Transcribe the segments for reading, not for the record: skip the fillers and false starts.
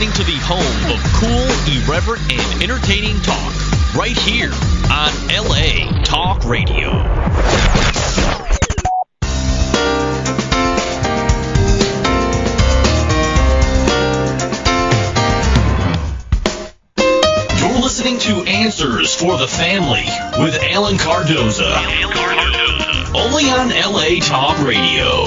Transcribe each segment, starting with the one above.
listening to the home of cool, irreverent, and entertaining talk right here on LA Talk Radio. You're listening to Answers for the Family with Alan Cardoza. Only on LA Talk Radio.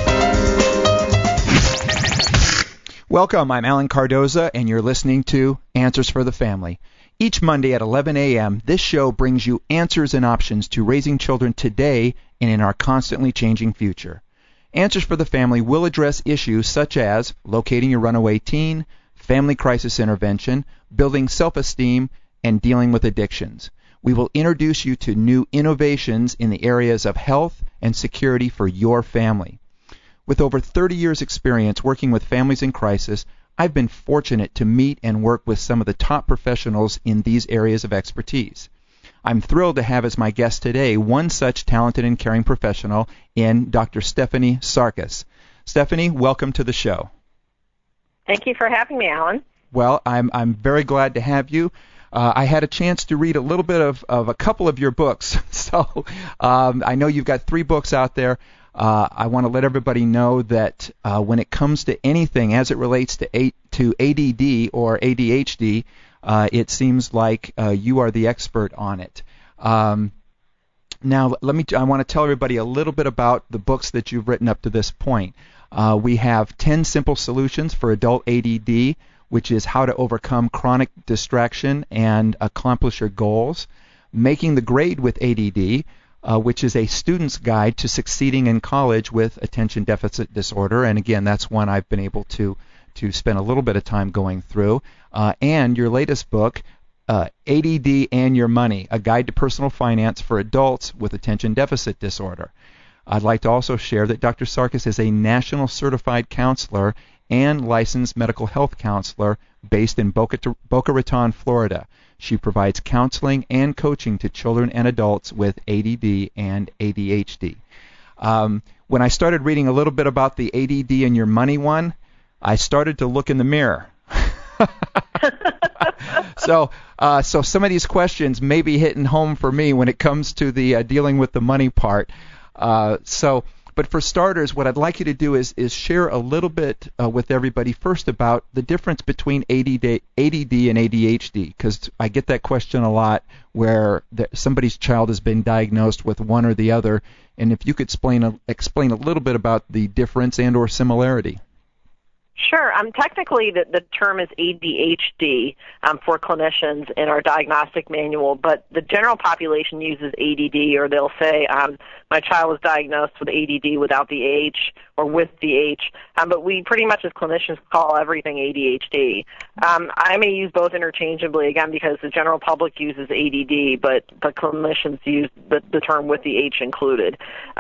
Welcome, I'm Alan Cardoza, and you're listening to Answers for the Family. Each Monday at 11 a.m., this show brings you answers and options to raising children today and in our constantly changing future. Answers for the Family will address issues such as locating your runaway teen, family crisis intervention, building self-esteem, and dealing with addictions. We will introduce you to new innovations in the areas of health and security for your family. With over 30 years' experience working with families in crisis, I've been fortunate to meet and work with some of the top professionals in these areas of expertise. I'm thrilled to have as my guest today one such talented and caring professional in Dr. Stephanie Sarkis. Stephanie, welcome to the show. Thank you for having me, Alan. Well, I'm very glad to have you. I had a chance to read a little bit of a couple of your books, so I know you've got 3 books out there. I want to let everybody know that when it comes to anything as it relates to ADD or ADHD, it seems like you are the expert on it. Now, I want to tell everybody a little bit about the books that you've written up to this point. We have 10 Simple Solutions for Adult ADD, which is how to overcome chronic distraction and accomplish your goals. Making the Grade with ADD, which is a student's guide to succeeding in college with attention deficit disorder. And again, that's one I've been able to spend a little bit of time going through. And your latest book, ADD and Your Money, a guide to personal finance for adults with attention deficit disorder. I'd like to also share that Dr. Sarkis is a national certified counselor and licensed medical health counselor based in Boca Raton, Florida. She provides counseling and coaching to children and adults with ADD and ADHD. When I started reading a little bit about the ADD and Your Money one, I started to look in the mirror. So some of these questions may be hitting home for me when it comes to the dealing with the money part. But for starters, what I'd like you to do is share a little bit with everybody first about the difference between ADD and ADHD, because I get that question a lot where somebody's child has been diagnosed with one or the other, and if you could explain a little bit about the difference and or similarity. Sure. Technically, the term is ADHD for clinicians in our diagnostic manual, but the general population uses ADD, or they'll say, my child was diagnosed with ADD without the H or with the H, but we pretty much as clinicians call everything ADHD. I may use both interchangeably, again, because the general public uses ADD, but clinicians use the term with the H included.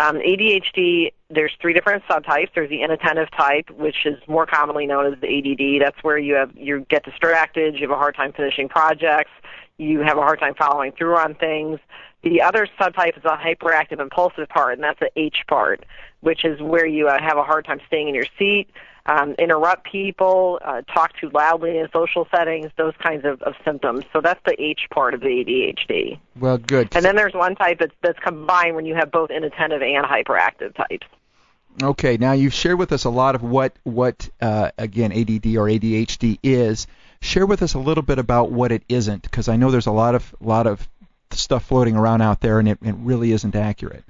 ADHD, there's 3 different subtypes. There's the inattentive type, which is more commonly known as the ADD. That's where you get distracted, you have a hard time finishing projects, you have a hard time following through on things. The other subtype is a hyperactive impulsive part, and that's the H part, which is where you have a hard time staying in your seat, interrupt people, talk too loudly in social settings, those kinds of symptoms. So that's the H part of the ADHD. Well, good. And then there's one type that's combined when you have both inattentive and hyperactive types. Okay, now you've shared with us a lot of what again, ADD or ADHD is. Share with us a little bit about what it isn't, because I know there's a lot of stuff floating around out there, and it really isn't accurate.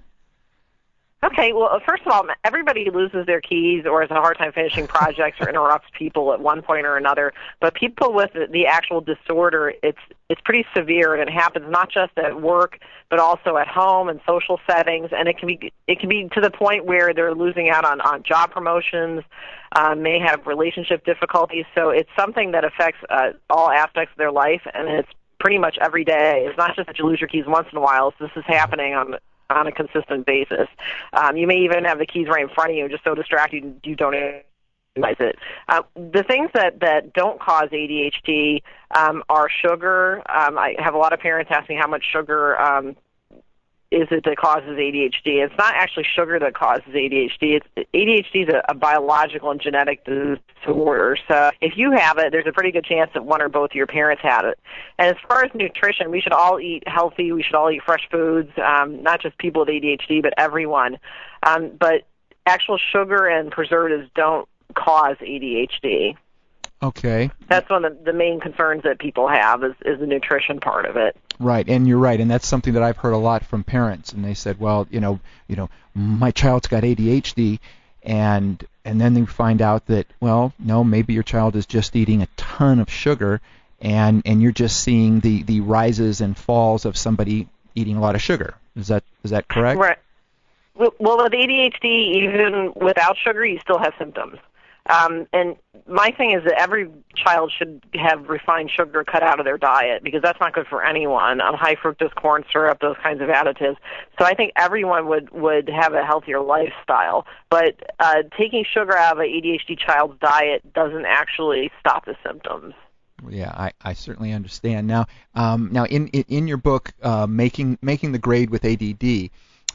Okay, well, first of all, everybody loses their keys or has a hard time finishing projects or interrupts people at one point or another. But people with the actual disorder, it's pretty severe, and it happens not just at work, but also at home and social settings. And it can be to the point where they're losing out on job promotions, may have relationship difficulties. So it's something that affects all aspects of their life, and it's pretty much every day. It's not just that you lose your keys once in a while. This is happening on a consistent basis. You may even have the keys right in front of you, just so distracted you don't realize it. The things that don't cause ADHD are sugar. I have a lot of parents asking how much sugar is it that causes ADHD? It's not actually sugar that causes ADHD. ADHD is a biological and genetic disorder. So if you have it, there's a pretty good chance that one or both of your parents had it. And as far as nutrition, we should all eat healthy. We should all eat fresh foods, not just people with ADHD, but everyone. But actual sugar and preservatives don't cause ADHD. Okay. That's one of the main concerns that people have is the nutrition part of it. Right, and you're right, and that's something that I've heard a lot from parents, and they said, well, my child's got ADHD, and then they find out that, well, no, maybe your child is just eating a ton of sugar, and you're just seeing the rises and falls of somebody eating a lot of sugar. Is that correct? Right. Well, with ADHD, even without sugar, you still have symptoms. And my thing is that every child should have refined sugar cut out of their diet because that's not good for anyone. High fructose corn syrup, those kinds of additives. So I think everyone would have a healthier lifestyle. But taking sugar out of an ADHD child's diet doesn't actually stop the symptoms. Yeah, I certainly understand. Now in your book, Making the Grade with ADD,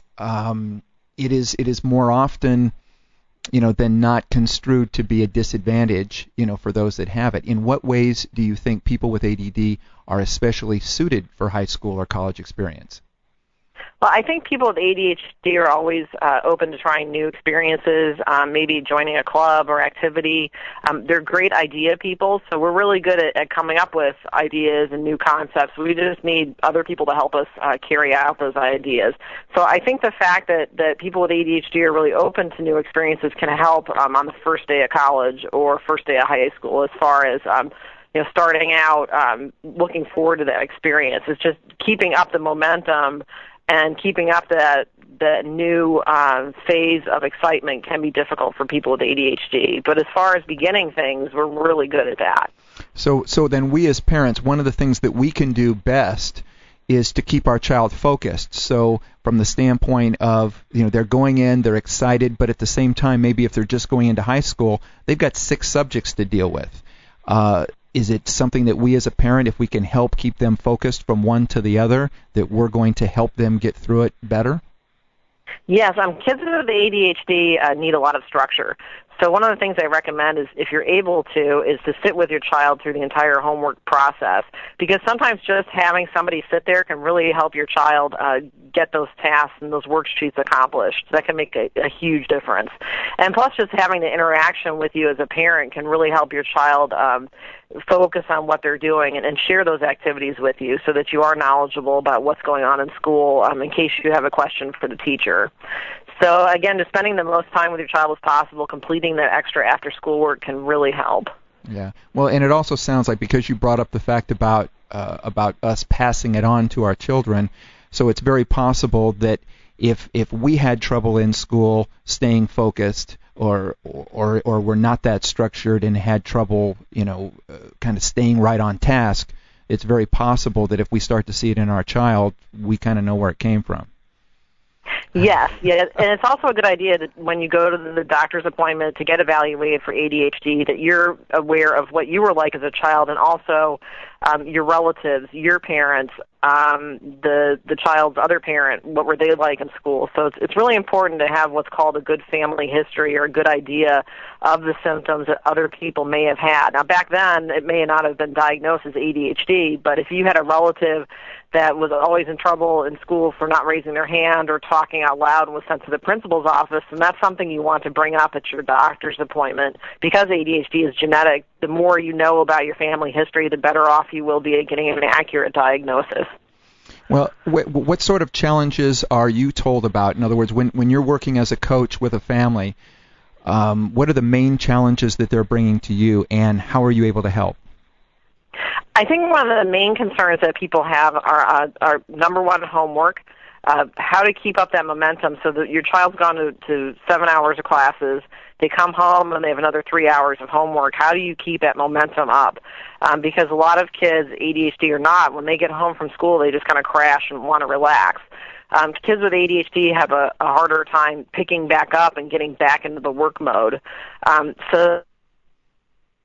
it is more often than not construed to be a disadvantage, for those that have it. In what ways do you think people with ADD are especially suited for high school or college experience? Well, I think people with ADHD are always open to trying new experiences, maybe joining a club or activity. They're great idea people, so we're really good at coming up with ideas and new concepts. We just need other people to help us carry out those ideas. So I think the fact that people with ADHD are really open to new experiences can help on the first day of college or first day of high school as far as starting out, looking forward to that experience. It's just keeping up the momentum and keeping up that new phase of excitement can be difficult for people with ADHD. But as far as beginning things, we're really good at that. So then we as parents, one of the things that we can do best is to keep our child focused. So from the standpoint of, they're going in, they're excited, but at the same time, maybe if they're just going into high school, they've got 6 subjects to deal with. Is it something that we as a parent, if we can help keep them focused from one to the other, that we're going to help them get through it better? Yes, kids with ADHD need a lot of structure. So one of the things I recommend is, if you're able to, is to sit with your child through the entire homework process, because sometimes just having somebody sit there can really help your child get those tasks and those worksheets accomplished. That can make a huge difference. And plus, just having the interaction with you as a parent can really help your child focus on what they're doing and share those activities with you so that you are knowledgeable about what's going on in school in case you have a question for the teacher. So again, just spending the most time with your child as possible, completing that extra after-school work can really help. Yeah. Well, and it also sounds like, because you brought up the fact about us passing it on to our children, so it's very possible that if we had trouble in school staying focused, or we're not that structured and had trouble, kind of staying right on task, it's very possible that if we start to see it in our child, we kind of know where it came from. Yes, yeah, and it's also a good idea that when you go to the doctor's appointment to get evaluated for ADHD, that you're aware of what you were like as a child, and also your relatives, your parents, the child's other parent, what were they like in school. So it's really important to have what's called a good family history, or a good idea of the symptoms that other people may have had. Now, back then, it may not have been diagnosed as ADHD, but if you had a relative that was always in trouble in school for not raising their hand or talking out loud and was sent to the principal's office, and that's something you want to bring up at your doctor's appointment. Because ADHD is genetic, the more you know about your family history, the better off you will be at getting an accurate diagnosis. Well, what sort of challenges are you told about? In other words, when you're working as a coach with a family, what are the main challenges that they're bringing to you, and how are you able to help? I think one of the main concerns that people have are number one, homework, how to keep up that momentum so that your child's gone to 7 hours of classes, they come home and they have another 3 hours of homework. How do you keep that momentum up? Because a lot of kids, ADHD or not, when they get home from school, they just kind of crash and want to relax. Kids with ADHD have a harder time picking back up and getting back into the work mode. So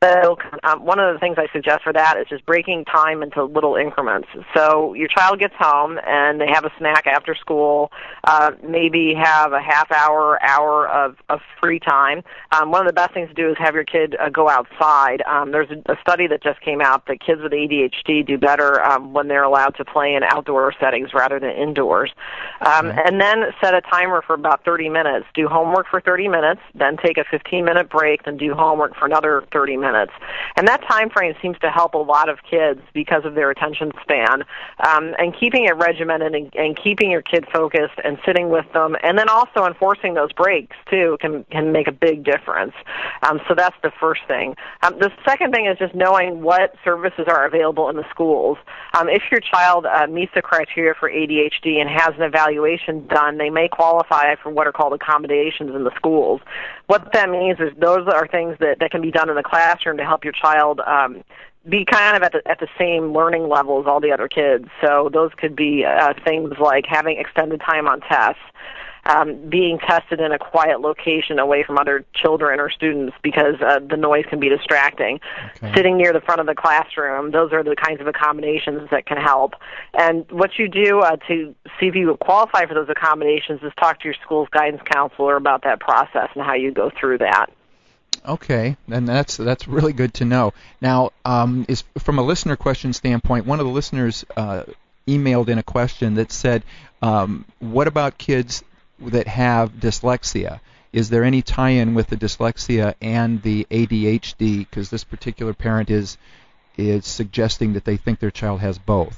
So one of the things I suggest for that is just breaking time into little increments. So your child gets home and they have a snack after school, maybe have a half hour of free time. One of the best things to do is have your kid go outside. There's a study that just came out that kids with ADHD do better when they're allowed to play in outdoor settings rather than indoors. And then set a timer for about 30 minutes. Do homework for 30 minutes, then take a 15-minute break, then do homework for another 30 minutes. And that time frame seems to help a lot of kids because of their attention span. And keeping it regimented and keeping your kid focused and sitting with them, and then also enforcing those breaks, too, can make a big difference. So that's the first thing. The second thing is just knowing what services are available in the schools. If your child meets the criteria for ADHD and has an evaluation done, they may qualify for what are called accommodations in the schools. What that means is those are things that can be done in the classroom to help your child be kind of at the same learning level as all the other kids. So those could be things like having extended time on tests, being tested in a quiet location away from other children or students because the noise can be distracting. Okay. Sitting near the front of the classroom, those are the kinds of accommodations that can help. And what you do to see if you qualify for those accommodations is talk to your school's guidance counselor about that process and how you go through that. Okay, and that's really good to know. Now, is from a listener question standpoint, one of the listeners emailed in a question that said, what about kids that have dyslexia? Is there any tie-in with the dyslexia and the ADHD? Because this particular parent is suggesting that they think their child has both.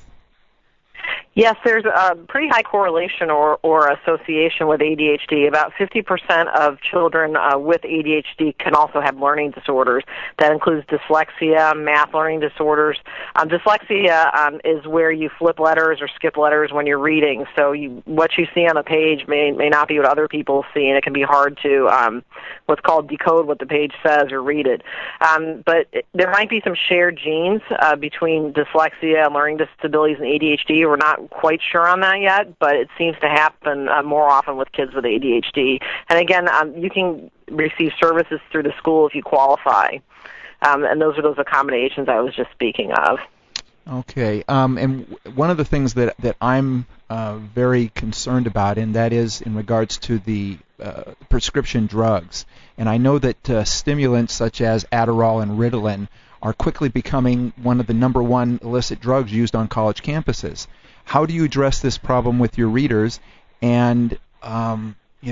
Yes, there's a pretty high correlation or association with ADHD. About 50% of children with ADHD can also have learning disorders. That includes dyslexia, math learning disorders. Dyslexia is where you flip letters or skip letters when you're reading. So what you see on a page may not be what other people see, and it can be hard to what's called decode what the page says or read it. But there might be some shared genes between dyslexia and learning disabilities and ADHD. We're not quite sure on that yet, but it seems to happen more often with kids with ADHD. And again, you can receive services through the school if you qualify. And those are those accommodations I was just speaking of. Okay. And one of the things that I'm very concerned about, and that is in regards to the prescription drugs. And I know that stimulants such as Adderall and Ritalin are quickly becoming one of the number one illicit drugs used on college campuses. How do you address this problem with your readers, and how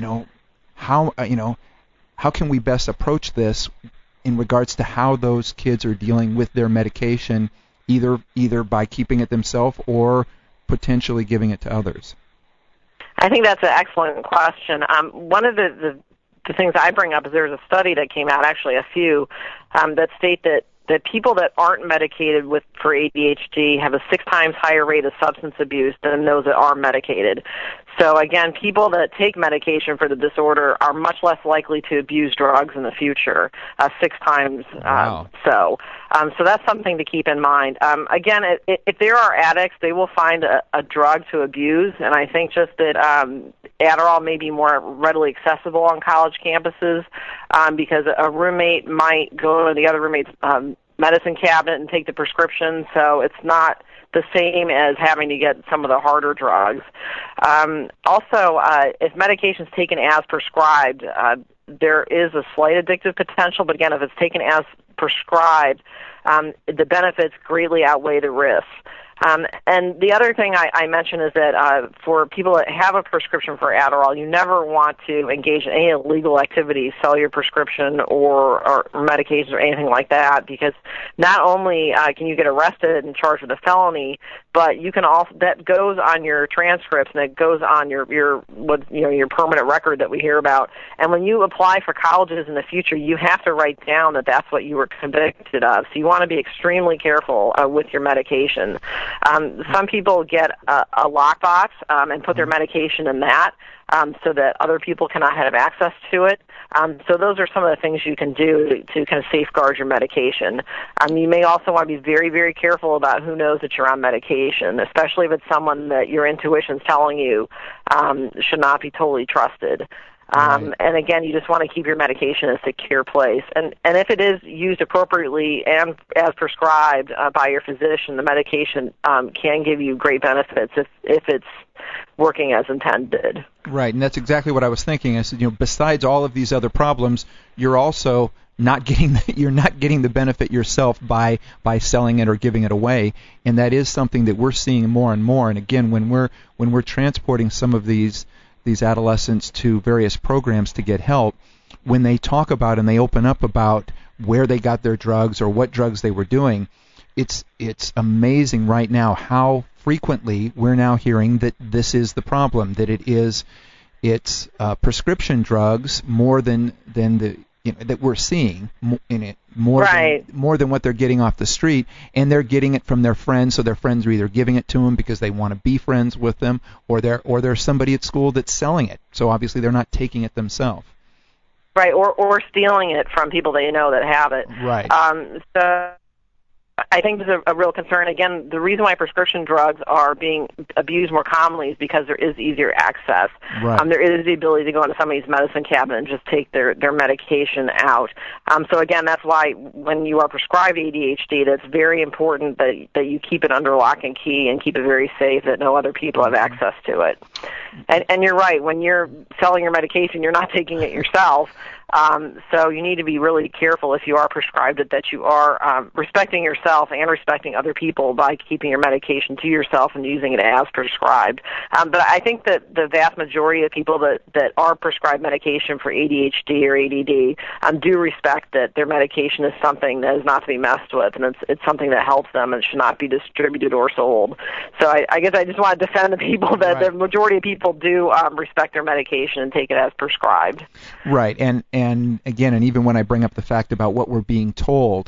can we best approach this in regards to how those kids are dealing with their medication, either by keeping it themselves or potentially giving it to others? I think that's an excellent question. One of the things I bring up is there's a study that came out, actually a few, that state that people that aren't medicated for ADHD have a 6 times higher rate of substance abuse than those that are medicated. So again, people that take medication for the disorder are much less likely to abuse drugs in the future, 6 times Wow. so. So that's something to keep in mind. Again, if there are addicts, they will find a drug to abuse, and I think just that Adderall may be more readily accessible on college campuses because a roommate might go to the other roommate's medicine cabinet and take the prescription, so it's not the same as having to get some of the harder drugs. Also, if medication is taken as prescribed, there is a slight addictive potential, but again, if it's taken as prescribed, the benefits greatly outweigh the risks. And the other thing I mentioned is that for people that have a prescription for Adderall, you never want to engage in any illegal activities, sell your prescription or medications or anything like that, because not only can you get arrested and charged with a felony, but you can also, that goes on your transcripts and it goes on your permanent record that we hear about. And when you apply for colleges in the future, you have to write down that that's what you were convicted of. So you want to be extremely careful with your medication. Some people get a lockbox and put their medication in that so that other people cannot have access to it. So those are some of the things you can do to kind of safeguard your medication. You may also want to be very, very careful about who knows that you're on medication, especially if it's someone that your intuition's telling you should not be totally trusted. Right. And again, you just want to keep your medication in a secure place. And if it is used appropriately and as prescribed by your physician, the medication can give you great benefits if it's working as intended. Right, and that's exactly what I was thinking. I said, besides all of these other problems, you're also not getting the benefit yourself by selling it or giving it away, and that is something that we're seeing more and more. And again, when we're transporting some of these adolescents to various programs to get help, when they talk about and they open up about where they got their drugs or what drugs they were doing, it's amazing right now how frequently we're now hearing that this is the problem, that it's prescription drugs more than the that we're seeing in it more than what they're getting off the street, and they're getting it from their friends. So their friends are either giving it to them because they want to be friends with them, or there's somebody at school that's selling it. So obviously they're not taking it themselves. Right, or stealing it from people they know that have it. Right. So I think there's a real concern. Again, the reason why prescription drugs are being abused more commonly is because there is easier access. Right. There is the ability to go into somebody's medicine cabinet and just take their medication out. So again, that's why when you are prescribed ADHD, that's very important that you keep it under lock and key and keep it very safe, that no other people have access to it. And you're right, when you're selling your medication, you're not taking it yourself. So you need to be really careful if you are prescribed it, that you are respecting yourself and respecting other people by keeping your medication to yourself and using it as prescribed. But I think that the vast majority of people that are prescribed medication for ADHD or ADD do respect that their medication is something that is not to be messed with, and it's something that helps them and should not be distributed or sold. So I guess I just want to defend the people that the majority of people do respect their medication and take it as prescribed. Right, and again, and even when I bring up the fact about what we're being told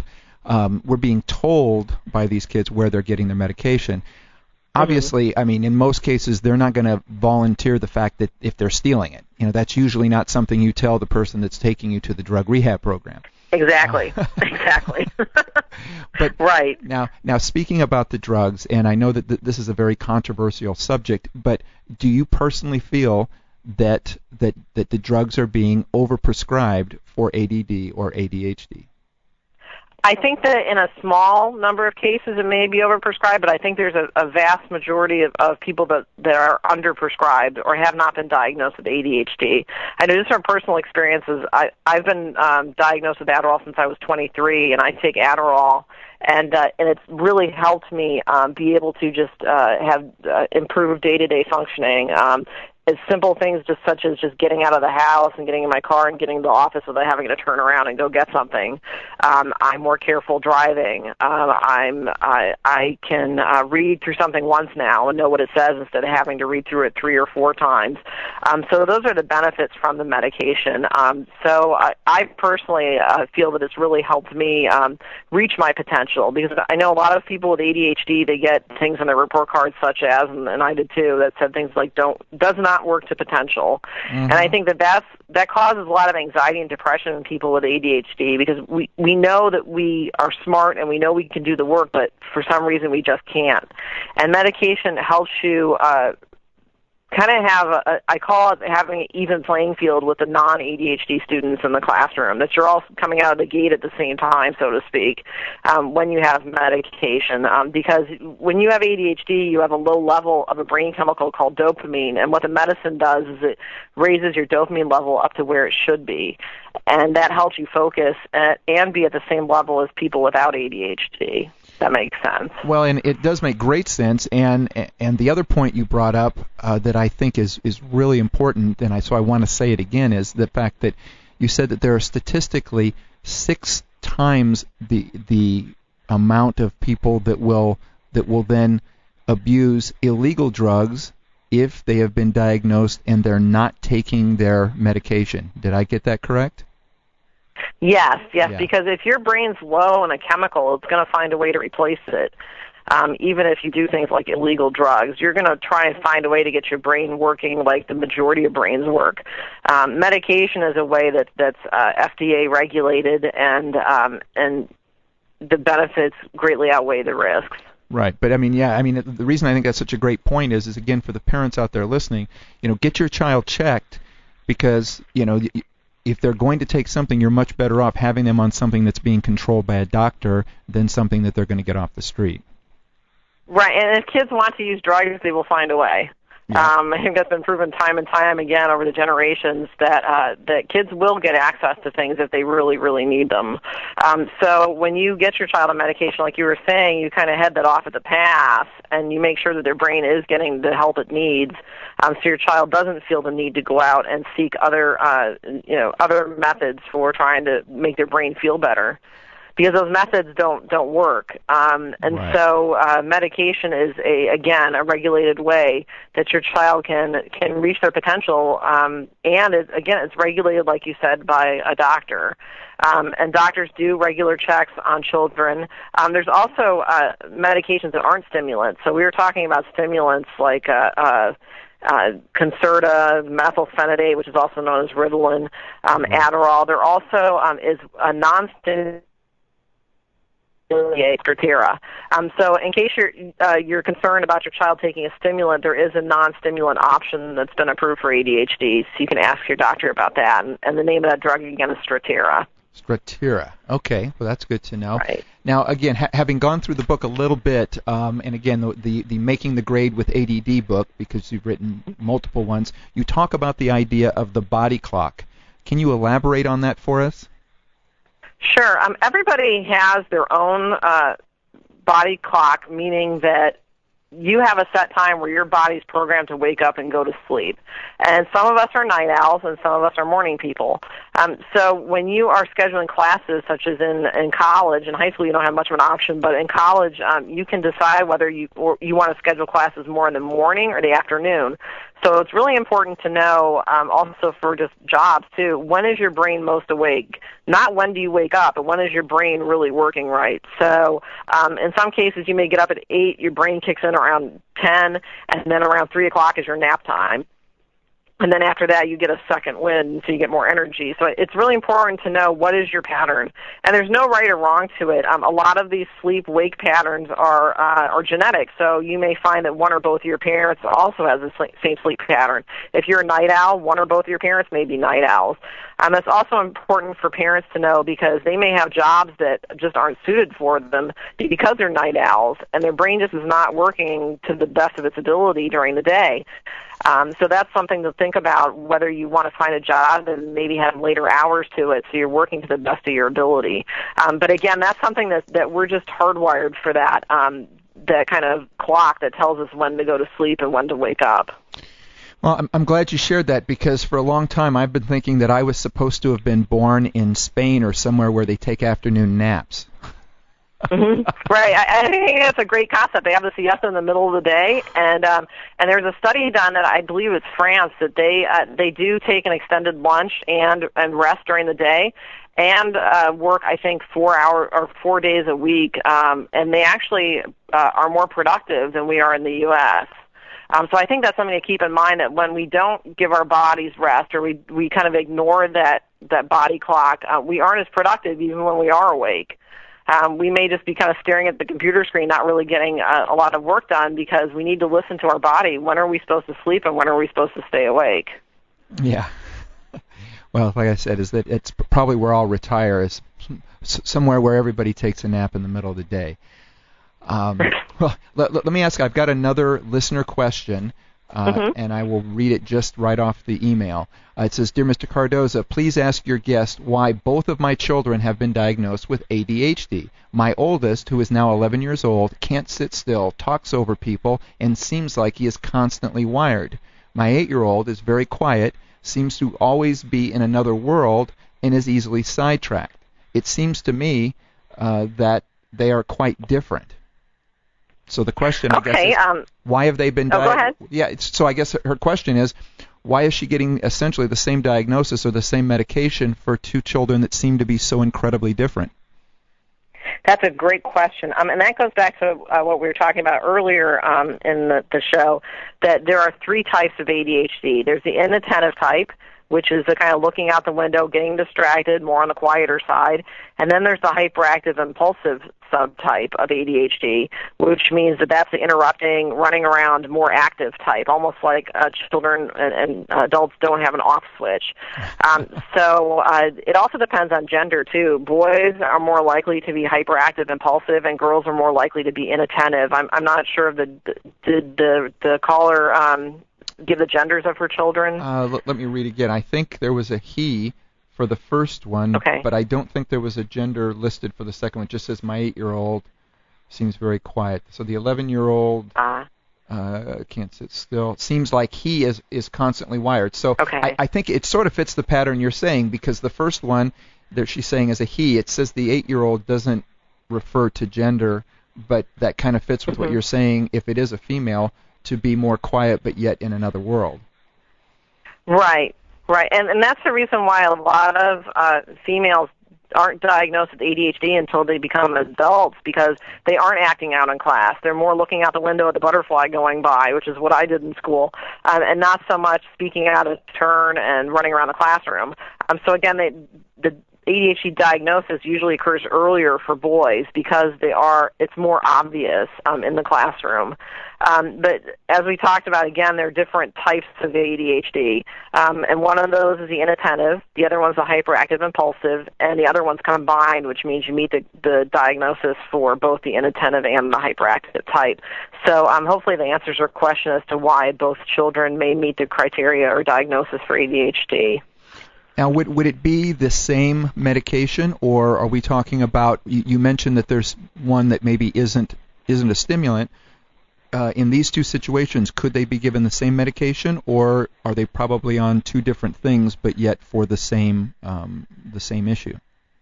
by these kids where they're getting their medication. Obviously, I mean, in most cases, they're not going to volunteer the fact that if they're stealing it. That's usually not something you tell the person that's taking you to the drug rehab program. Exactly. Exactly. But right. Now, speaking about the drugs, and I know that this is a very controversial subject, but do you personally feel that the drugs are being overprescribed for ADD or ADHD? I think that in a small number of cases it may be overprescribed, but I think there's a vast majority of people that are underprescribed or have not been diagnosed with ADHD. I know just from personal experiences, I've been diagnosed with Adderall since I was 23, and I take Adderall, and it's really helped me be able to just have improved day-to-day functioning. As simple things just such as just getting out of the house and getting in my car and getting to the office without having to turn around and go get something. I'm more careful driving. I can read through something once now and know what it says instead of having to read through it 3 or 4 times. So those are the benefits from the medication. So I personally feel that it's really helped me reach my potential, because I know a lot of people with ADHD, they get things on their report cards such as, and I did too, that said things like does not work to potential. Mm-hmm. And I think that causes a lot of anxiety and depression in people with ADHD, because we know that we are smart and we know we can do the work, but for some reason we just can't. And medication helps you kind of have I call it having an even playing field with the non-ADHD students in the classroom, that you're all coming out of the gate at the same time, so to speak, when you have medication. Because when you have ADHD, you have a low level of a brain chemical called dopamine, and what the medicine does is it raises your dopamine level up to where it should be, and that helps you focus and be at the same level as people without ADHD. That makes sense. Well, and it does make great sense. And the other point you brought up that I think is really important, and so I want to say it again, is the fact that you said that there are statistically 6 times the amount of people that will then abuse illegal drugs if they have been diagnosed and they're not taking their medication. Did I get that correct? Yes, Yeah. Because if your brain's low in a chemical, it's going to find a way to replace it. Even if you do things like illegal drugs, you're going to try and find a way to get your brain working like the majority of brains work. Medication is a way that's FDA regulated, and the benefits greatly outweigh the risks. Right, but the reason I think that's such a great point is again, for the parents out there listening, get your child checked because, if they're going to take something, you're much better off having them on something that's being controlled by a doctor than something that they're going to get off the street. Right, and if kids want to use drugs, they will find a way. Yeah. I think that's been proven time and time again over the generations that kids will get access to things if they really, really need them. So when you get your child on medication, like you were saying, you kind of head that off at the pass, and you make sure that their brain is getting the help it needs, so your child doesn't feel the need to go out and seek other methods for trying to make their brain feel better. Because those methods don't work, and right. So medication is a regulated way that your child can reach their potential, and it's regulated, like you said, by a doctor, and doctors do regular checks on children. There's also medications that aren't stimulants. So we were talking about stimulants like Concerta, methylphenidate, which is also known as Ritalin, Adderall. There also is a non-stimulant, Strattera. So in case you're concerned about your child taking a stimulant, there is a non-stimulant option that's been approved for ADHD, so you can ask your doctor about that. And the name of that drug, again, is Strattera. Strattera. Okay, well, that's good to know. Right. Now, again, having gone through the book a little bit, and again, the Making the Grade with ADD book, because you've written multiple ones, you talk about the idea of the body clock. Can you elaborate on that for us? Sure. Everybody has their own body clock, meaning that you have a set time where your body's programmed to wake up and go to sleep. And some of us are night owls and some of us are morning people. So when you are scheduling classes, such as in college, in high school you don't have much of an option, but in college you can decide whether you want to schedule classes more in the morning or the afternoon. So it's really important to know, also for just jobs too, when is your brain most awake? Not when do you wake up, but when is your brain really working right? So in some cases you may get up at 8, your brain kicks in around 10, and then around 3 o'clock is your nap time. And then after that, you get a second wind, so you get more energy. So it's really important to know what is your pattern. And there's no right or wrong to it. A lot of these sleep-wake patterns are genetic. So you may find that one or both of your parents also has the same sleep pattern. If you're a night owl, one or both of your parents may be night owls. It's also important for parents to know because they may have jobs that just aren't suited for them because they're night owls, and their brain just is not working to the best of its ability during the day. So that's something to think about, whether you want to find a job and maybe have later hours to it so you're working to the best of your ability. But again, that's something that we're just hardwired for that kind of clock that tells us when to go to sleep and when to wake up. Well, I'm glad you shared that, because for a long time I've been thinking that I was supposed to have been born in Spain or somewhere where they take afternoon naps. Mm-hmm. Right. I think that's a great concept. They have the siesta in the middle of the day, and there's a study done that I believe it's France that they do take an extended lunch and rest during the day, and work, I think, 4 days a week, and they actually are more productive than we are in the U.S. So I think that's something to keep in mind, that when we don't give our bodies rest, or we kind of ignore that body clock, we aren't as productive even when we are awake. We may just be kind of staring at the computer screen, not really getting a lot of work done, because we need to listen to our body. When are we supposed to sleep and when are we supposed to stay awake? Yeah. Well, like I said, is that it's probably where I'll retire, is somewhere where everybody takes a nap in the middle of the day. Well, let me ask, I've got another listener question, and I will read it just right off the email. It says, Dear Mr. Cardoza, please ask your guest why both of my children have been diagnosed with ADHD. My oldest, who is now 11 years old, can't sit still, talks over people, and seems like he is constantly wired. My 8-year-old is very quiet, seems to always be in another world, and is easily sidetracked. It seems to me that they are quite different. So the question, I guess, is, why have they been diagnosed? Go ahead. Yeah, so I guess her question is, why is she getting essentially the same diagnosis or the same medication for two children that seem to be so incredibly different? That's a great question. And that goes back to what we were talking about earlier in the show, that there are 3 types of ADHD. There's the inattentive type, which is the kind of looking out the window, getting distracted, more on the quieter side. And then there's the hyperactive impulsive subtype of ADHD, which means that that's the interrupting, running around, more active type, almost like children and adults don't have an off switch. So it also depends on gender, too. Boys are more likely to be hyperactive, impulsive, and girls are more likely to be inattentive. I'm not sure if the caller give the genders of her children. Let me read again. I think there was a he for the first one, okay, but I don't think there was a gender listed for the second one. It just says my 8-year-old seems very quiet. So the 11-year-old can't sit still. Seems like he is constantly wired. So okay. I think it sort of fits the pattern you're saying, because the first one that she's saying is a he. It says the 8-year-old doesn't refer to gender, but that kind of fits with what you're saying. If it is a female, to be more quiet but yet in another world. Right. And that's the reason why a lot of females aren't diagnosed with ADHD until they become adults, because they aren't acting out in class. They're more looking out the window at the butterfly going by, which is what I did in school, and not so much speaking out of turn and running around the classroom. So again, the ADHD diagnosis usually occurs earlier for boys because it's more obvious in the classroom. But as we talked about, again, there are different types of ADHD, and one of those is the inattentive, the other one's the hyperactive impulsive, and the other one's combined, which means you meet the diagnosis for both the inattentive and the hyperactive type. So hopefully that answers your question as to why both children may meet the criteria or diagnosis for ADHD. Now, would it be the same medication, or are we talking about, you mentioned that there's one that maybe isn't a stimulant. In these two situations, could they be given the same medication, or are they probably on two different things but yet for the same issue?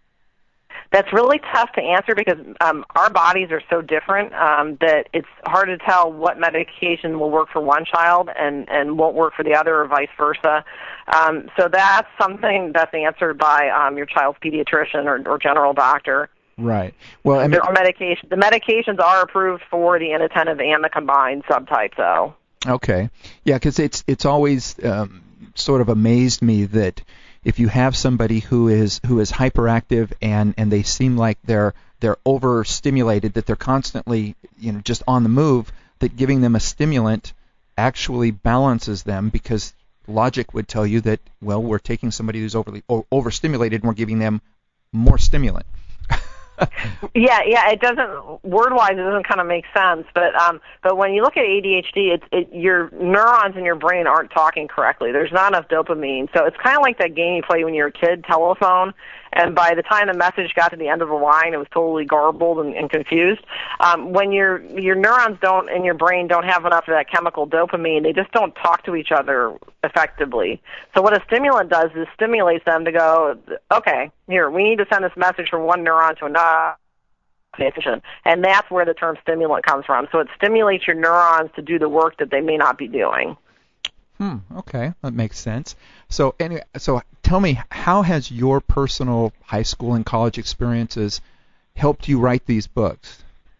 That's really tough to answer because our bodies are so different that it's hard to tell what medication will work for one child and won't work for the other, or vice versa. So that's something that's answered by your child's pediatrician or general doctor. Right. Well, I mean, the medications are approved for the inattentive and the combined subtype, though. Okay. Yeah, because it's always sort of amazed me that if you have somebody who is hyperactive and they seem like they're overstimulated, that they're constantly just on the move, that giving them a stimulant actually balances them, because logic would tell you that, well, we're taking somebody who's overstimulated and we're giving them more stimulant. Yeah, it doesn't, word-wise, it doesn't kind of make sense, but when you look at ADHD, your neurons in your brain aren't talking correctly. There's not enough dopamine, so it's kind of like that game you play when you're a kid, telephone, and by the time the message got to the end of the line, it was totally garbled and confused. When your neurons in your brain don't have enough of that chemical dopamine, they just don't talk to each other effectively. So what a stimulant does is stimulates them to go, okay, here, we need to send this message from one neuron to another. Pay attention. And that's where the term stimulant comes from. So it stimulates your neurons to do the work that they may not be doing. Okay, that makes sense. So anyway, tell me, how has your personal high school and college experiences helped you write these books?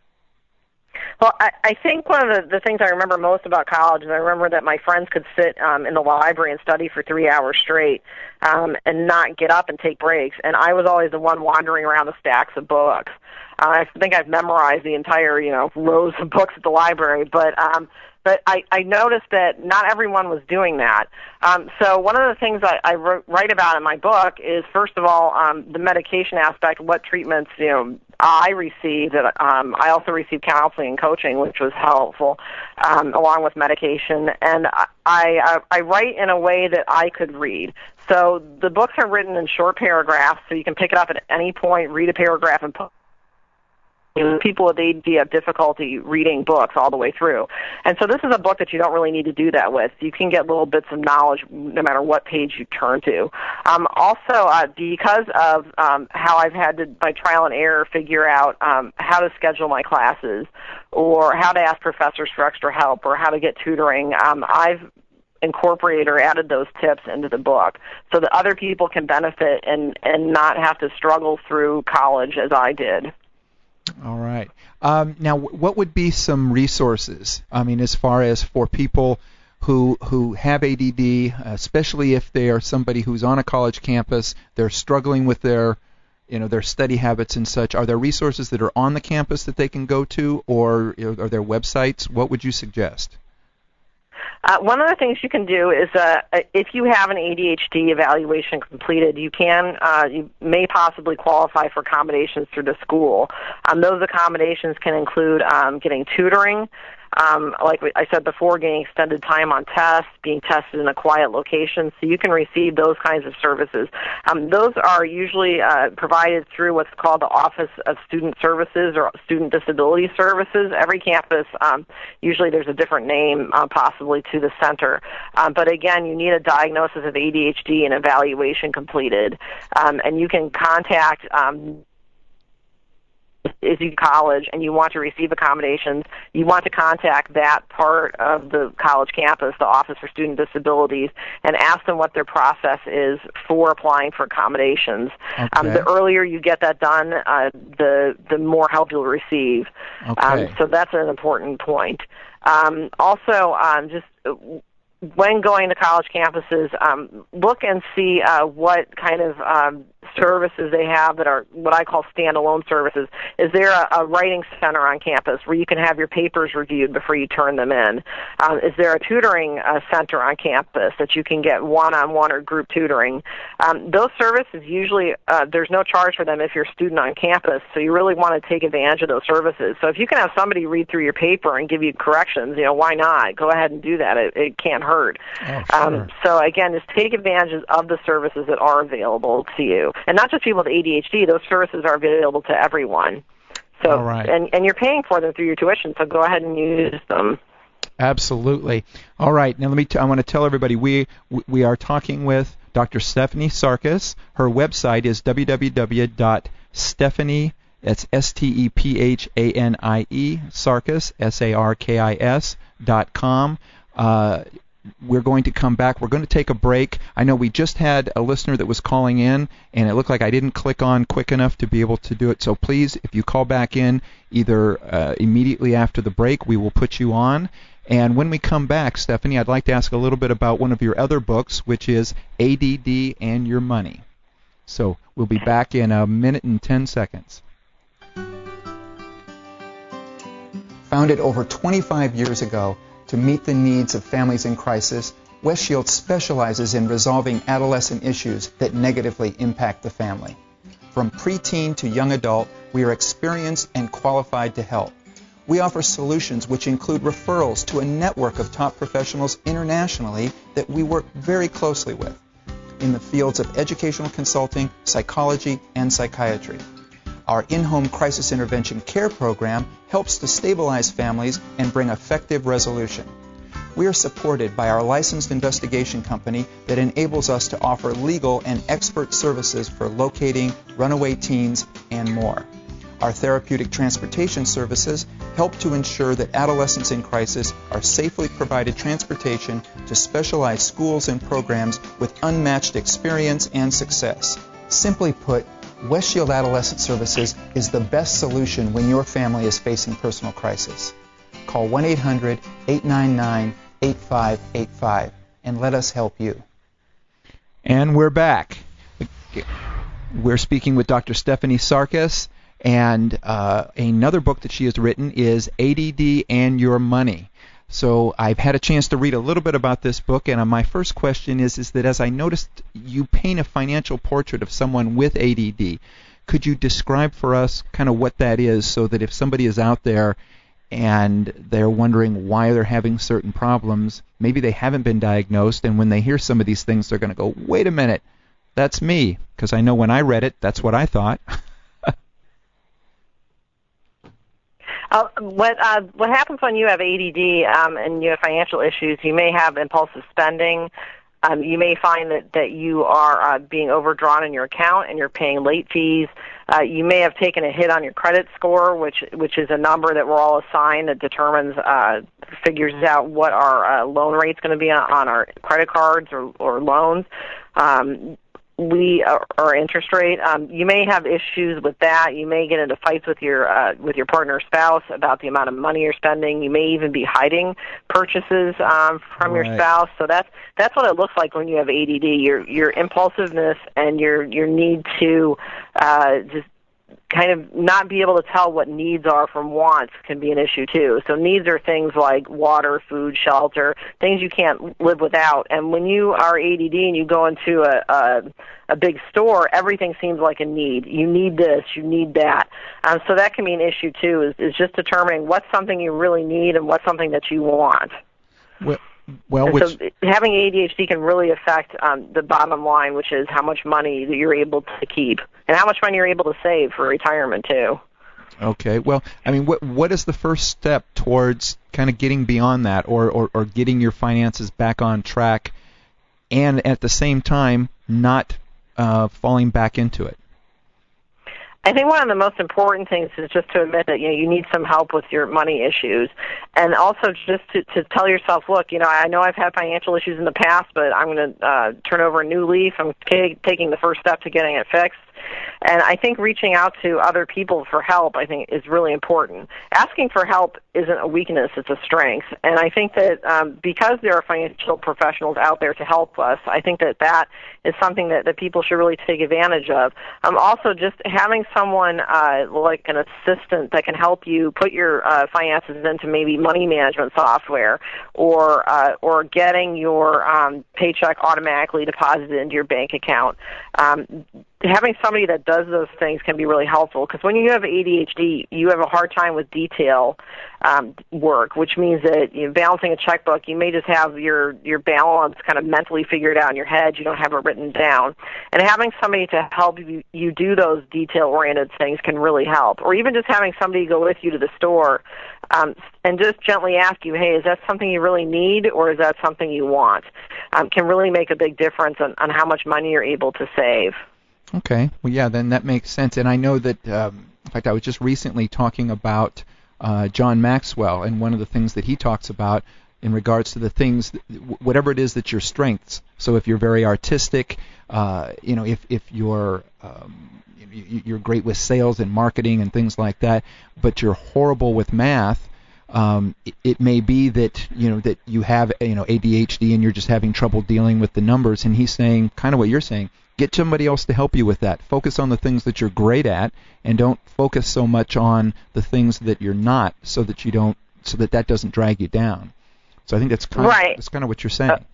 Well, I think one of the things I remember most about college is I remember that my friends could sit in the library and study for 3 hours straight and not get up and take breaks, and I was always the one wandering around the stacks of books. I think I've memorized the entire rows of books at the library, but I noticed that not everyone was doing that. So one of the things I write about in my book is, first of all, the medication aspect, what treatments I received. I also received counseling and coaching, which was helpful, along with medication. And I write in a way that I could read. So the books are written in short paragraphs, so you can pick it up at any point, read a paragraph, and put. People with ADD have difficulty reading books all the way through. And so this is a book that you don't really need to do that with. You can get little bits of knowledge no matter what page you turn to. Also, because of how I've had to, by trial and error, figure out how to schedule my classes or how to ask professors for extra help or how to get tutoring, I've incorporated or added those tips into the book so that other people can benefit and not have to struggle through college as I did. All right. Now, what would be some resources? I mean, as far as for people who have ADD, especially if they are somebody who's on a college campus, they're struggling with their study habits and such? Are there resources that are on the campus that they can go to, or are there websites? What would you suggest? One of the things you can do is if you have an ADHD evaluation completed, you may possibly qualify for accommodations through the school. Those accommodations can include getting tutoring, like I said before, getting extended time on tests, being tested in a quiet location, so you can receive those kinds of services. Those are usually provided through what's called the Office of Student Services or Student Disability Services. Every campus, usually there's a different name possibly to the center. But again, you need a diagnosis of ADHD and evaluation completed. And you can contact if you college and you want to receive accommodations, you want to contact that part of the college campus, the Office for Student Disabilities, and ask them what their process is for applying for accommodations. Okay. The earlier you get that done, the more help you'll receive. Okay. So that's an important point. Also, just when going to college campuses, look and see what kind of services they have that are what I call standalone services. Is there a writing center on campus where you can have your papers reviewed before you turn them in? Is there a tutoring center on campus that you can get one-on-one or group tutoring? Those services usually, there's no charge for them if you're a student on campus, so you really want to take advantage of those services. So if you can have somebody read through your paper and give you corrections, why not? Go ahead and do that. It can't hurt. Oh, sure. So again, just take advantage of the services that are available to you. And not just people with ADHD, those services are available to everyone. So, all right. and you're paying for them through your tuition, so go ahead and use them. Absolutely. All right. Now I want to tell everybody we are talking with Dr. Stephanie Sarkis. Her website is www.stephanie, that's STEPHANIE, Sarkis, SARKIS.com. We're going to come back. We're going to take a break. I know we just had a listener that was calling in, and it looked like I didn't click on quick enough to be able to do it. So please, if you call back in either immediately after the break, we will put you on. And when we come back, Stephanie, I'd like to ask a little bit about one of your other books, which is ADD and Your Money. So we'll be back in a minute and 10 seconds. Founded over 25 years ago, to meet the needs of families in crisis, West Shield specializes in resolving adolescent issues that negatively impact the family. From preteen to young adult, we are experienced and qualified to help. We offer solutions which include referrals to a network of top professionals internationally that we work very closely with in the fields of educational consulting, psychology, and psychiatry. Our in-home crisis intervention care program helps to stabilize families and bring effective resolution. We are supported by our licensed investigation company that enables us to offer legal and expert services for locating runaway teens and more. Our therapeutic transportation services help to ensure that adolescents in crisis are safely provided transportation to specialized schools and programs with unmatched experience and success. Simply put, West Shield Adolescent Services is the best solution when your family is facing personal crisis. Call 1-800-899-8585 and let us help you. And we're back. We're speaking with Dr. Stephanie Sarkis, and another book that she has written is ADD and Your Money. So I've had a chance to read a little bit about this book, and my first question is that as I noticed you paint a financial portrait of someone with ADD, could you describe for us kind of what that is so that if somebody is out there and they're wondering why they're having certain problems, maybe they haven't been diagnosed, and when they hear some of these things, they're going to go, wait a minute, that's me, because I know when I read it, that's what I thought. What happens when you have ADD and you have financial issues, you may have impulsive spending. You may find that you are being overdrawn in your account and you're paying late fees. You may have taken a hit on your credit score, which is a number that we're all assigned that determines, figures out what our loan rate's going to be on our credit cards or loans. or interest rate. You may have issues with that. You may get into fights with your partner or spouse about the amount of money you're spending. You may even be hiding purchases from your spouse. So that's what it looks like when you have ADD. Your impulsiveness and your need to just kind of not be able to tell what needs are from wants can be an issue too. So needs are things like water, food, shelter, things you can't live without. And when you are ADD and you go into a big store, everything seems like a need. You need this, you need that. So that can be an issue too, is just determining what's something you really need and what's something that you want. So having ADHD can really affect the bottom line, which is how much money that you're able to keep and how much money you're able to save for retirement too. Okay. Well, I mean, what is the first step towards kind of getting beyond that, or getting your finances back on track, and at the same time not falling back into it? I think one of the most important things is just to admit that you need some help with your money issues, and also just to tell yourself, look, I know I've had financial issues in the past, but I'm going to turn over a new leaf. I'm taking the first step to getting it fixed. And I think reaching out to other people for help, I think, is really important. Asking for help isn't a weakness, it's a strength. And I think that because there are financial professionals out there to help us, I think that is something that people should really take advantage of. Also, just having someone like an assistant that can help you put your finances into maybe money management software, or getting your paycheck automatically deposited into your bank account. Having somebody that does those things can be really helpful, because when you have ADHD, you have a hard time with detail work, which means that balancing a checkbook, you may just have your balance kind of mentally figured out in your head. You don't have it written down. And having somebody to help you do those detail-oriented things can really help. Or even just having somebody go with you to the store and just gently ask you, hey, is that something you really need, or is that something you want? Can really make a big difference on how much money you're able to save. Okay. Well, yeah, then that makes sense. And I know that, in fact, I was just recently talking about John Maxwell, and one of the things that he talks about in regards to the things, whatever it is that's your strengths. So if you're very artistic, if you're great with sales and marketing and things like that, but you're horrible with math, it may be that that you have ADHD and you're just having trouble dealing with the numbers. And he's saying kind of what you're saying. Get somebody else to help you with that. Focus on the things that you're great at, and don't focus so much on the things that you're not, so that doesn't drag you down. So I think that's kind of what you're saying.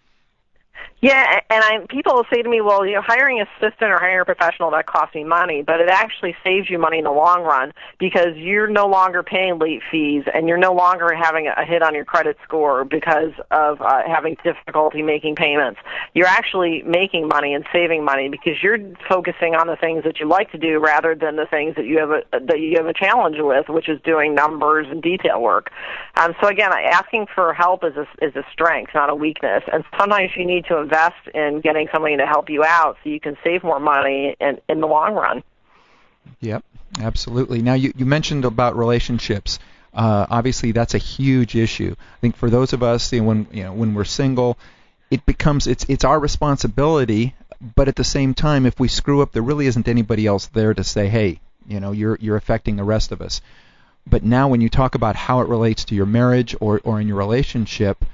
Yeah, and people will say to me, well, hiring an assistant or hiring a professional, that costs me money, but it actually saves you money in the long run, because you're no longer paying late fees, and you're no longer having a hit on your credit score because of having difficulty making payments. You're actually making money and saving money because you're focusing on the things that you like to do rather than the things that you have a challenge with, which is doing numbers and detail work. So again, asking for help is a strength, not a weakness, and sometimes you need to invest in getting somebody to help you out so you can save more money in the long run. Yep, absolutely. Now, you mentioned about relationships. Obviously, that's a huge issue. I think for those of us, when we're single, it becomes it's our responsibility. But at the same time, if we screw up, there really isn't anybody else there to say, hey, you're affecting the rest of us. But now, when you talk about how it relates to your marriage or in your relationship,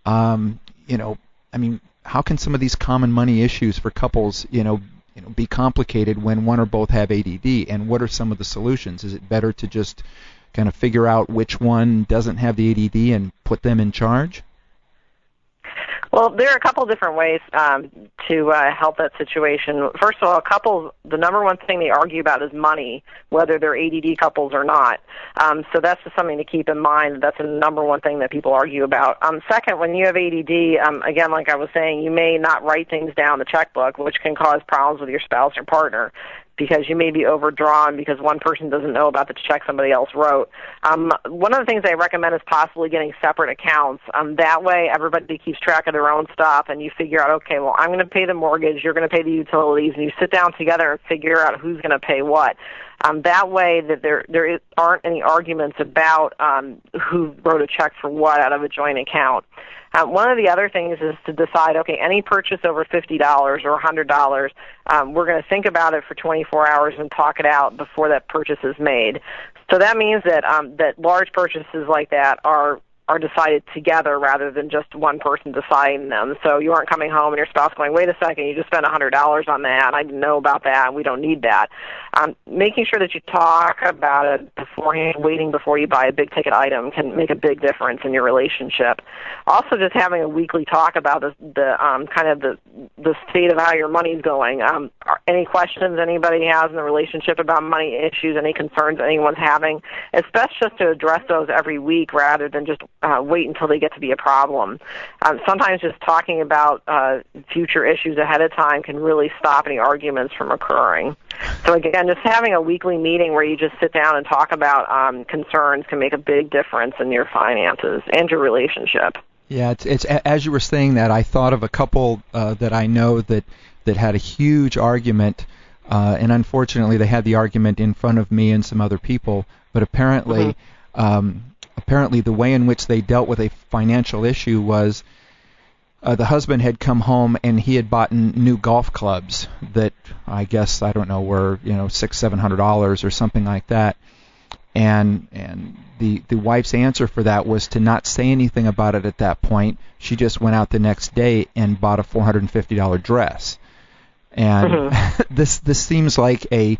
how can some of these common money issues for couples, be complicated when one or both have ADD? And what are some of the solutions? Is it better to just kind of figure out which one doesn't have the ADD and put them in charge? Well, there are a couple different ways to help that situation. First of all, couples, the number one thing they argue about is money, whether they're ADD couples or not. So that's just something to keep in mind. That's the number one thing that people argue about. Second, when you have ADD, again, like I was saying, you may not write things down in the checkbook, which can cause problems with your spouse or partner, because you may be overdrawn because one person doesn't know about the check somebody else wrote. One of the things I recommend is possibly getting separate accounts. That way everybody keeps track of their own stuff, and you figure out, okay, well, I'm going to pay the mortgage, you're going to pay the utilities, and you sit down together and figure out who's going to pay what. That way that there aren't any arguments about who wrote a check for what out of a joint account. One of the other things is to decide, okay, any purchase over $50 or $100, we're going to think about it for 24 hours and talk it out before that purchase is made. So that means that that large purchases like that are decided together rather than just one person deciding them. So you aren't coming home and your spouse going, wait a second, you just spent $100 on that. I didn't know about that. We don't need that. Making sure that you talk about it beforehand, waiting before you buy a big-ticket item can make a big difference in your relationship. Also, just having a weekly talk about the state of how your money's going. Any questions anybody has in the relationship about money issues, any concerns anyone's having, it's best just to address those every week rather than just wait until they get to be a problem. Sometimes just talking about future issues ahead of time can really stop any arguments from occurring. So again, just having a weekly meeting where you just sit down and talk about concerns can make a big difference in your finances and your relationship. Yeah, it's as you were saying that, I thought of a couple that I know that had a huge argument, and unfortunately they had the argument in front of me and some other people, but apparently the way in which they dealt with a financial issue was the husband had come home and he had bought new golf clubs that I guess, I don't know, were $600-700 or something like that, and the wife's answer for that was to not say anything about it at that point. She just went out the next day and bought a $450 dress, and this seems like a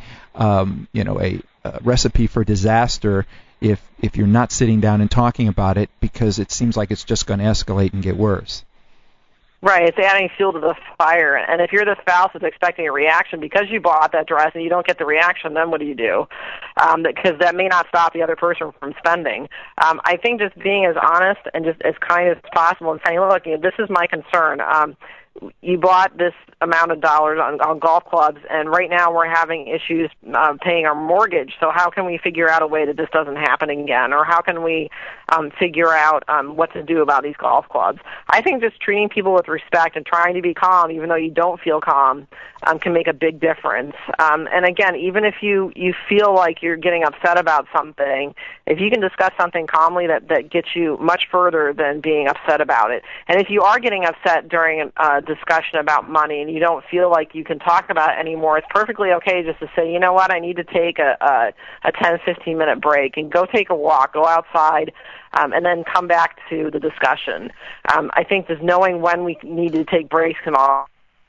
recipe for disaster if you're not sitting down and talking about it, because it seems like it's just going to escalate and get worse. Right, it's adding fuel to the fire. And if you're the spouse that's expecting a reaction because you bought that dress and you don't get the reaction, then what do you do? Because that may not stop the other person from spending. I think just being as honest and just as kind as possible and saying, look, this is my concern. You bought this amount of dollars on golf clubs, and right now we're having issues paying our mortgage. So how can we figure out a way that this doesn't happen again? Or how can we figure out what to do about these golf clubs? I think just treating people with respect and trying to be calm, even though you don't feel calm, can make a big difference. And again, even if you feel like you're getting upset about something, if you can discuss something calmly, that gets you much further than being upset about it. And if you are getting upset during a discussion about money and you don't feel like you can talk about it anymore, it's perfectly okay just to say, you know what, I need to take a 10-15 minute break and go take a walk, go outside, and then come back to the discussion. I think just knowing when we need to take breaks can all.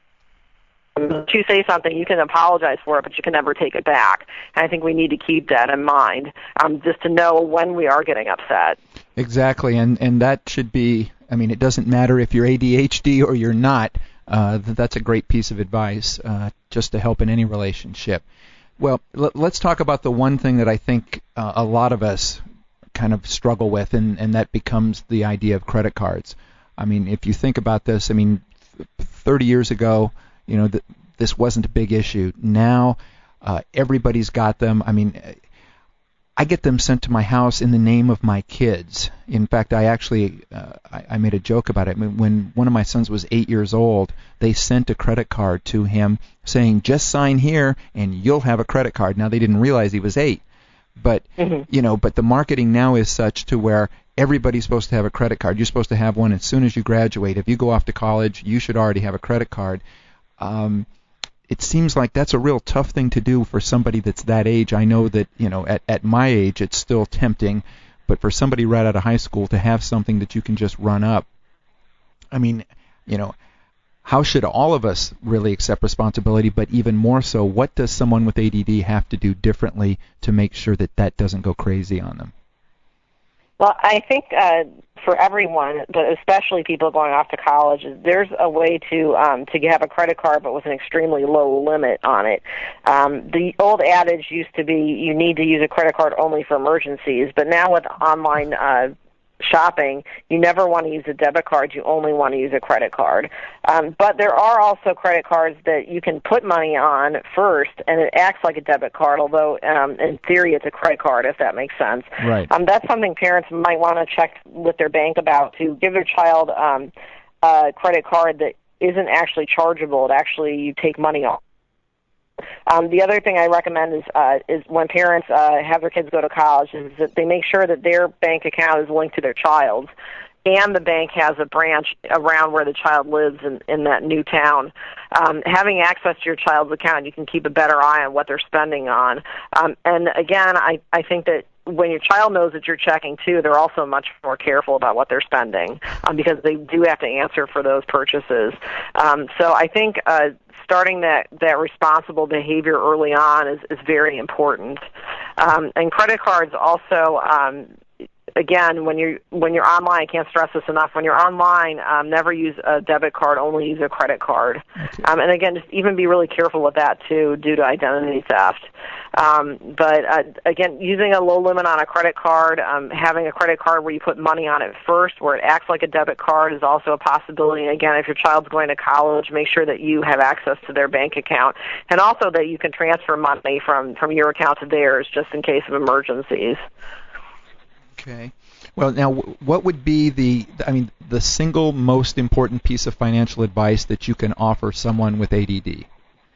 If you say something, you can apologize for it, but you can never take it back. And I think we need to keep that in mind, just to know when we are getting upset. Exactly, and that should be, it doesn't matter if you're ADHD or you're not. That's a great piece of advice just to help in any relationship. Well, let's talk about the one thing that I think a lot of us kind of struggle with, and that becomes the idea of credit cards. If you think about this, 30 years ago, this wasn't a big issue. Now, everybody's got them. I get them sent to my house in the name of my kids. In fact, I made a joke about it. When one of my sons was 8 years old, they sent a credit card to him saying, just sign here and you'll have a credit card. Now, they didn't realize he was 8. But, but the marketing now is such to where everybody's supposed to have a credit card. You're supposed to have one as soon as you graduate. If you go off to college, you should already have a credit card. It seems like that's a real tough thing to do for somebody that's that age. I know that, at my age it's still tempting, but for somebody right out of high school to have something that you can just run up, how should all of us really accept responsibility, but even more so, what does someone with ADD have to do differently to make sure that doesn't go crazy on them? Well, I think for everyone, but especially people going off to college, there's a way to have a credit card, but with an extremely low limit on it. The old adage used to be you need to use a credit card only for emergencies, but now with online shopping, you never want to use a debit card. You only want to use a credit card. But there are also credit cards that you can put money on first, and it acts like a debit card, although in theory it's a credit card, if that makes sense. Right. That's something parents might want to check with their bank about, to give their child a credit card that isn't actually chargeable. It actually, you take money off. The other thing I recommend is when parents have their kids go to college is that they make sure that their bank account is linked to their child's, and the bank has a branch around where the child lives in that new town. Having access to your child's account, you can keep a better eye on what they're spending on. And again, I think that when your child knows that you're checking too, they're also much more careful about what they're spending because they do have to answer for those purchases. So I think starting that responsible behavior early on is very important. And credit cards also, again, when you're online, I can't stress this enough. When you're online, never use a debit card, only use a credit card. Okay. And again, just even be really careful with that too, due to identity theft. But again, using a low limit on a credit card, having a credit card where you put money on it first, where it acts like a debit card, is also a possibility. And again, if your child's going to college, make sure that you have access to their bank account, and also that you can transfer money from your account to theirs, just in case of emergencies. Okay. Well, now, what would be the single most important piece of financial advice that you can offer someone with ADD?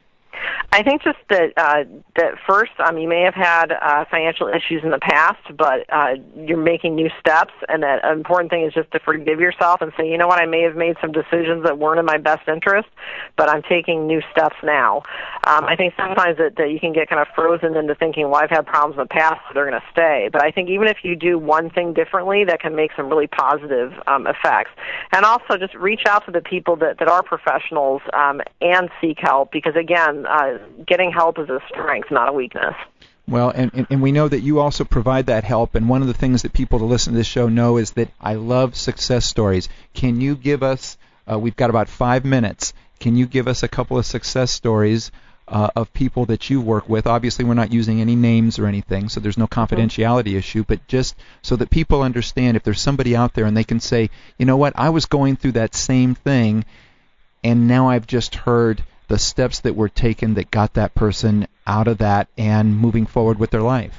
I think just that first, you may have had financial issues in the past, but you're making new steps, and that an important thing is just to forgive yourself and say, you know what, I may have made some decisions that weren't in my best interest, but I'm taking new steps now. I think sometimes that you can get kind of frozen into thinking, well, I've had problems in the past, so they're going to stay. But I think even if you do one thing differently, that can make some really positive effects. And also just reach out to the people that are professionals and seek help, because, again, getting help is a strength, not a weakness. Well, and we know that you also provide that help, and one of the things that people to listen to this show know is that I love success stories. Can you give us, we've got about 5 minutes, can you give us a couple of success stories of people that you work with? Obviously, we're not using any names or anything, so there's no confidentiality issue, but just so that people understand, if there's somebody out there and they can say, you know what, I was going through that same thing, and now I've just heard the steps that were taken that got that person out of that and moving forward with their life.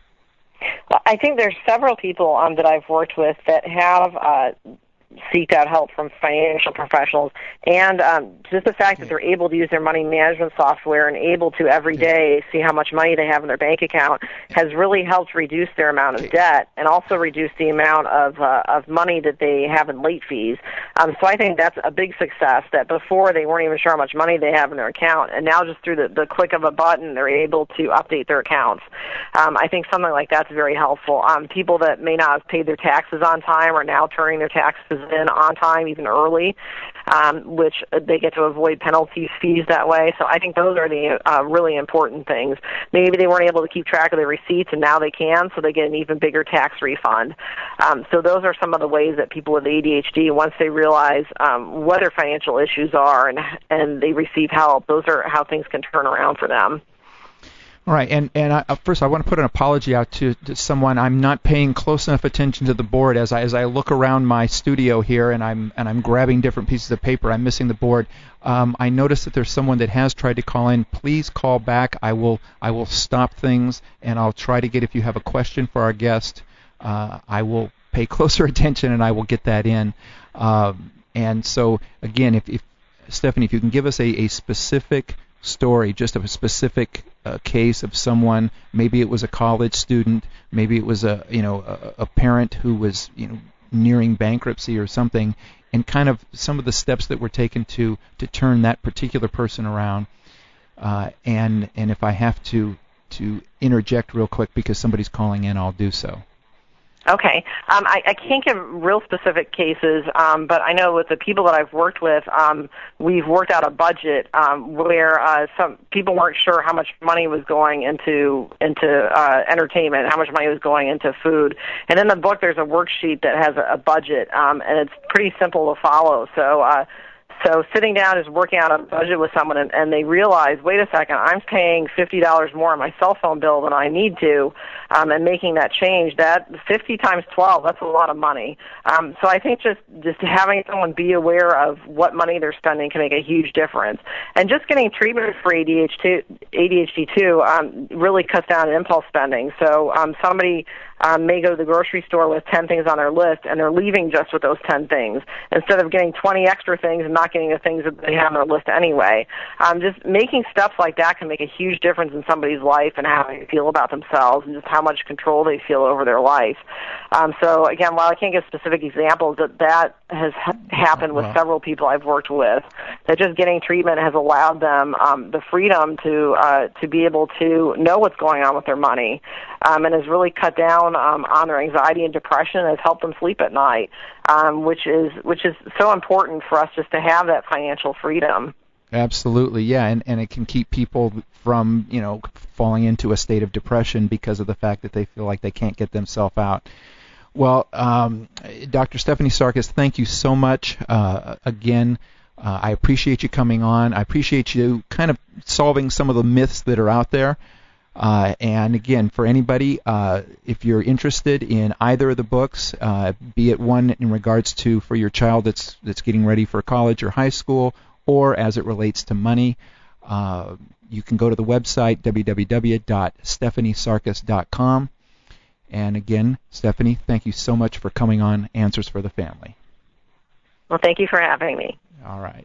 Well, I think there's several people that I've worked with that have seeked out help from financial professionals, and just the fact that they're able to use their money management software and able to every day see how much money they have in their bank account has really helped reduce their amount of debt and also reduce the amount of money that they have in late fees. So I think that's a big success, that before they weren't even sure how much money they have in their account, and now just through the click of a button they're able to update their accounts. I think something like that's very helpful. People that may not have paid their taxes on time are now turning their taxes in on time, even early, which they get to avoid penalties, fees that way. So I think those are the really important things. Maybe they weren't able to keep track of their receipts, and now they can, so they get an even bigger tax refund. So those are some of the ways that people with ADHD, once they realize what their financial issues are and they receive help, those are how things can turn around for them. All right, and first I want to put an apology out to someone. I'm not paying close enough attention to the board as I look around my studio here, and I'm grabbing different pieces of paper. I'm missing the board. I noticed that there's someone that has tried to call in. Please call back. I will stop things, and I'll try to get, if you have a question for our guest, I will pay closer attention and I will get that in. And so again, if Stephanie, if you can give us a specific story, just of a specific case of someone, maybe it was a college student, maybe it was a parent who was nearing bankruptcy or something, and kind of some of the steps that were taken to turn that particular person around. And if I have to interject real quick because somebody's calling in, I'll do so. Okay. I can't give real specific cases, but I know with the people that I've worked with, we've worked out a budget where some people weren't sure how much money was going into entertainment, how much money was going into food. And in the book, there's a worksheet that has a budget, and it's pretty simple to follow. So sitting down is working out a budget with someone, and they realize, wait a second, I'm paying $50 more on my cell phone bill than I need to, and making that change, that 50 times 12, that's a lot of money. So I think just having someone be aware of what money they're spending can make a huge difference. And just getting treatment for ADHD too really cuts down on impulse spending. So somebody may go to the grocery store with 10 things on their list, and they're leaving just with those 10 things instead of getting 20 extra things and not getting the things that they have on their list anyway. Just making steps like that can make a huge difference in somebody's life and how they feel about themselves and just how much control they feel over their life. So again, while I can't give specific examples, that has happened with several people I've worked with, that just getting treatment has allowed them the freedom to be able to know what's going on with their money, and has really cut down on their anxiety and depression, and has helped them sleep at night, which is so important for us just to have that financial freedom. Absolutely, yeah, and it can keep people from, falling into a state of depression because of the fact that they feel like they can't get themselves out. Well, Dr. Stephanie Sarkis, thank you so much again. I appreciate you coming on. I appreciate you kind of solving some of the myths that are out there. And again, for anybody, if you're interested in either of the books, be it one in regards to for your child that's getting ready for college or high school, or as it relates to money, you can go to the website www.stephaniesarkis.com. And again, Stephanie, thank you so much for coming on Answers for the Family. Well, thank you for having me. All right.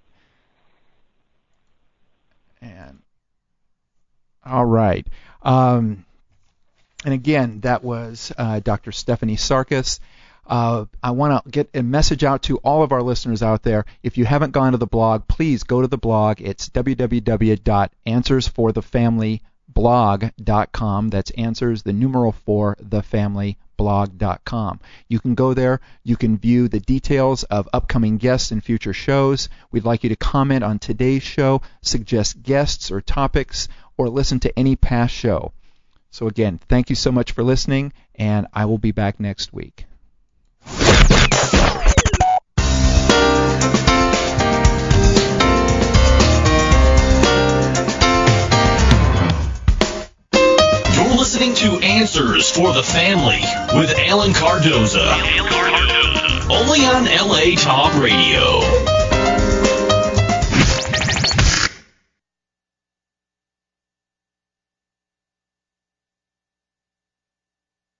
And again, that was Dr. Stephanie Sarkis. I want to get a message out to all of our listeners out there. If you haven't gone to the blog, please go to the blog. It's www.answersforthefamilyblog.com. That's answers, the numeral 4, thefamilyblog.com. You can go there. You can view the details of upcoming guests and future shows. We'd like you to comment on today's show, suggest guests or topics, or listen to any past show. So again, thank you so much for listening, and I will be back next week. You're listening to Answers for the Family with Alan Cardoza. Only on LA Talk Radio.